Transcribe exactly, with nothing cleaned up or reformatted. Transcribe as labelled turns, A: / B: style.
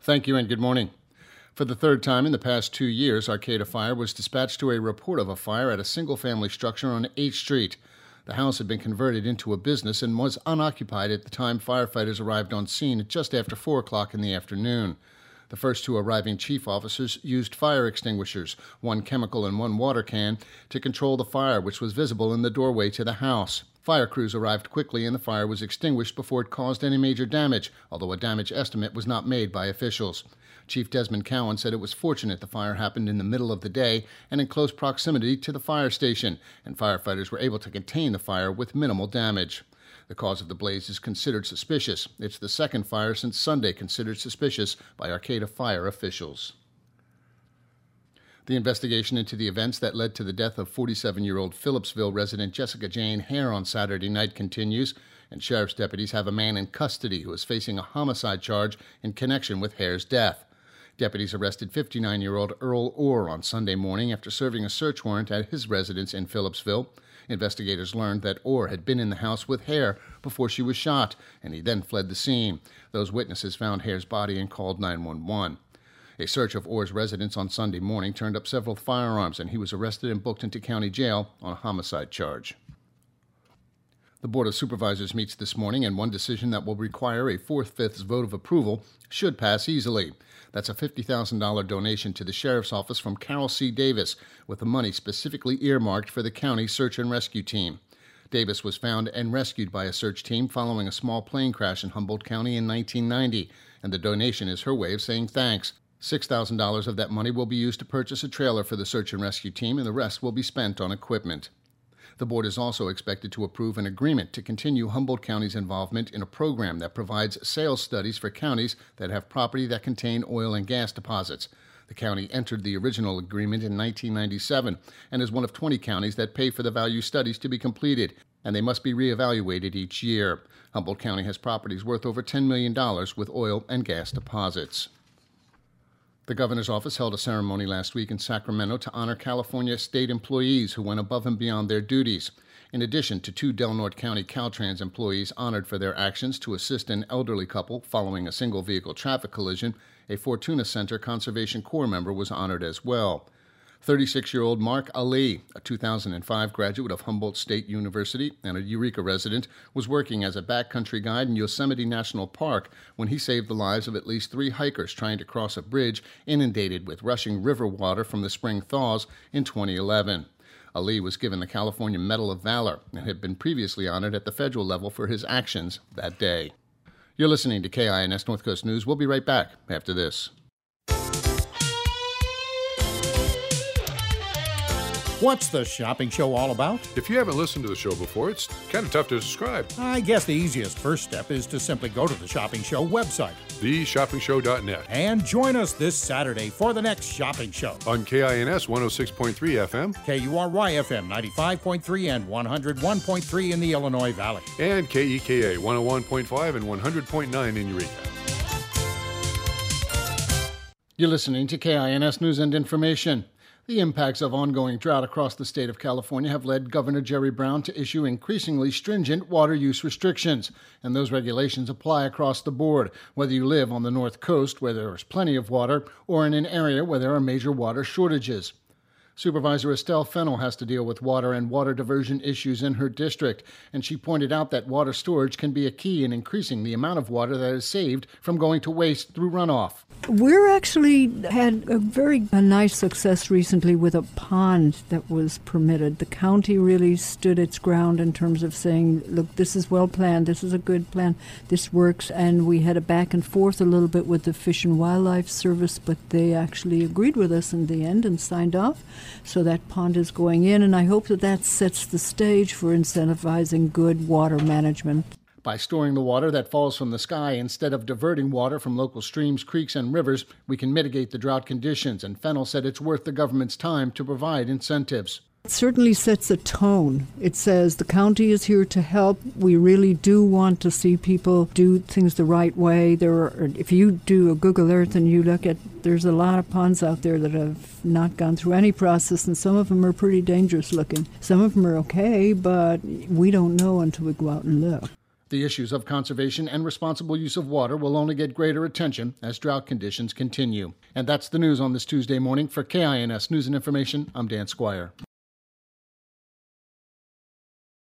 A: Thank you and good morning. For the third time in the past two years, Arcata Fire was dispatched to a report of a fire at a single-family structure on eighth street. The house had been converted into a business and was unoccupied at the time firefighters arrived on scene at just after four o'clock in the afternoon. The first two arriving chief officers used fire extinguishers, one chemical and one water can, to control the fire, which was visible in the doorway to the house. Fire crews arrived quickly and the fire was extinguished before it caused any major damage, although a damage estimate was not made by officials. Chief Desmond Cowan said it was fortunate the fire happened in the middle of the day and in close proximity to the fire station, and firefighters were able to contain the fire with minimal damage. The cause of the blaze is considered suspicious. It's the second fire since Sunday considered suspicious by Arcata Fire officials. The investigation into the events that led to the death of forty-seven-year-old Phillipsville resident Jessica Jane Hare on Saturday night continues, and sheriff's deputies have a man in custody who is facing a homicide charge in connection with Hare's death. Deputies arrested fifty-nine-year-old Earl Orr on Sunday morning after serving a search warrant at his residence in Phillipsville. Investigators learned that Orr had been in the house with Hare before she was shot, and he then fled the scene. Those witnesses found Hare's body and called nine one one. A search of Orr's residence on Sunday morning turned up several firearms, and he was arrested and booked into county jail on a homicide charge. The Board of Supervisors meets this morning, and one decision that will require a four-fifths vote of approval should pass easily. That's a fifty thousand dollars donation to the Sheriff's Office from Carol C. Davis, with the money specifically earmarked for the county search and rescue team. Davis was found and rescued by a search team following a small plane crash in Humboldt County in nineteen ninety, and the donation is her way of saying thanks. six thousand dollars of that money will be used to purchase a trailer for the search and rescue team, and the rest will be spent on equipment. The board is also expected to approve an agreement to continue Humboldt County's involvement in a program that provides sales studies for counties that have property that contain oil and gas deposits. The county entered the original agreement in nineteen ninety-seven and is one of twenty counties that pay for the value studies to be completed, and they must be reevaluated each year. Humboldt County has properties worth over ten million dollars with oil and gas deposits. The governor's office held a ceremony last week in Sacramento to honor California state employees who went above and beyond their duties. In addition to two Del Norte County Caltrans employees honored for their actions to assist an elderly couple following a single-vehicle traffic collision, a Fortuna Center Conservation Corps member was honored as well. thirty-six-year-old Mark Ali, a two thousand five graduate of Humboldt State University and a Eureka resident, was working as a backcountry guide in Yosemite National Park when he saved the lives of at least three hikers trying to cross a bridge inundated with rushing river water from the spring thaws in twenty eleven. Ali was given the California Medal of Valor and had been previously honored at the federal level for his actions that day. You're listening to K I N S North Coast News. We'll be right back after this.
B: What's the shopping show all about?
C: If you haven't listened to the show before, it's kind of tough to describe.
B: I guess the easiest first step is to simply go to the Shopping Show website.
C: the shopping show dot net.
B: And join us this Saturday for the next shopping show.
C: On K I N S one oh six point three F M.
B: K U R Y F M ninety-five point three and one oh one point three in the Illinois Valley.
C: And K E K A one oh one point five and one hundred point nine in Eureka.
A: You're listening to K I N S News and Information. The impacts of ongoing drought across the state of California have led Governor Jerry Brown to issue increasingly stringent water use restrictions, and those regulations apply across the board, whether you live on the North Coast, where there is plenty of water, or in an area where there are major water shortages. Supervisor Estelle Fennell has to deal with water and water diversion issues in her district, and she pointed out that water storage can be a key in increasing the amount of water that is saved from going to waste through runoff.
D: We're actually had a very a nice success recently with a pond that was permitted. The county really stood its ground in terms of saying, look, this is well planned, this is a good plan, this works, and we had a back and forth a little bit with the Fish and Wildlife Service, but they actually agreed with us in the end and signed off. So that pond is going in, and I hope that that sets the stage for incentivizing good water management.
A: By storing the water that falls from the sky instead of diverting water from local streams, creeks, and rivers, we can mitigate the drought conditions, and Fennell said it's worth the government's time to provide incentives.
D: It certainly sets a tone. It says the county is here to help. We really do want to see people do things the right way. There are, if you do a Google Earth and you look at, there's a lot of ponds out there that have not gone through any process, and some of them are pretty dangerous looking. Some of them are okay, but we don't know until we go out and look.
A: The issues of conservation and responsible use of water will only get greater attention as drought conditions continue. And that's the news on this Tuesday morning. For K I N S News and Information, I'm Dan Squire.